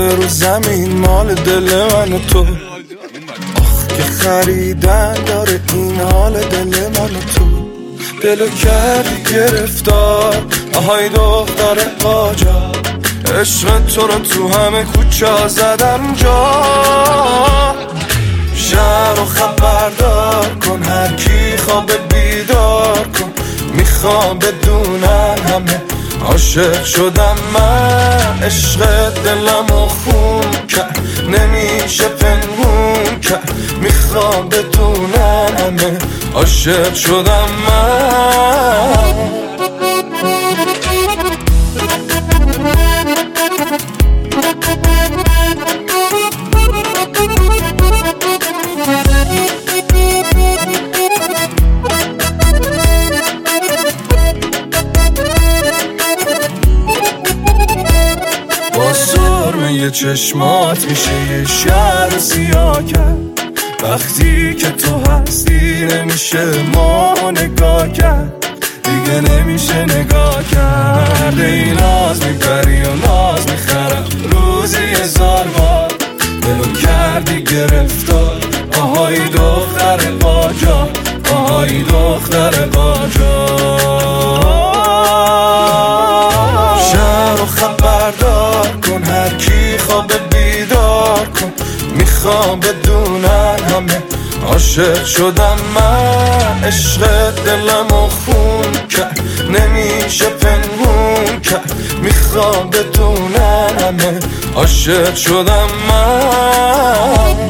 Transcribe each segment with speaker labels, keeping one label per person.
Speaker 1: رو زمین مال دل من و تو. آخ که خریدن داره این حال دل من و تو. دلو کردی گرفتار آهای دختر قاجار، عشق تو رو تو همه کوچه زدم جا. شهر رو خبردار کن، هر کی خواب بیدار کن. میخوام بدونن همه عاشق شدم من. عشق دلمو خون کرد نمیشه پنهون کرد. میخوام بدونن همه عاشق شدم من. با سرمه چشمات میشه یه شهر سیاه کرد. وقتی که تو هستی نمیشه ما نگاه کرد. دیگه نمیشه نگاه کرد. ای ناز میبری و ناز میخرم روزی 1000 بار. دلو کردی گرفتار آهای دختر قاجار، آهای دختر قاجار. شهر رو خبردار کن، هر کی خواب بیدار کن. میخوام بدونن همه عاشق شدم من. عشق دلمو خون کرد نمیشه پنهون کرد. میخوام بدونن همه عاشق شدم من.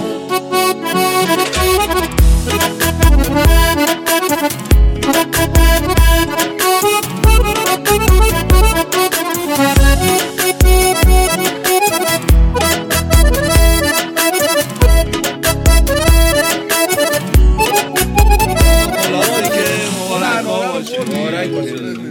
Speaker 2: مبارک باشه.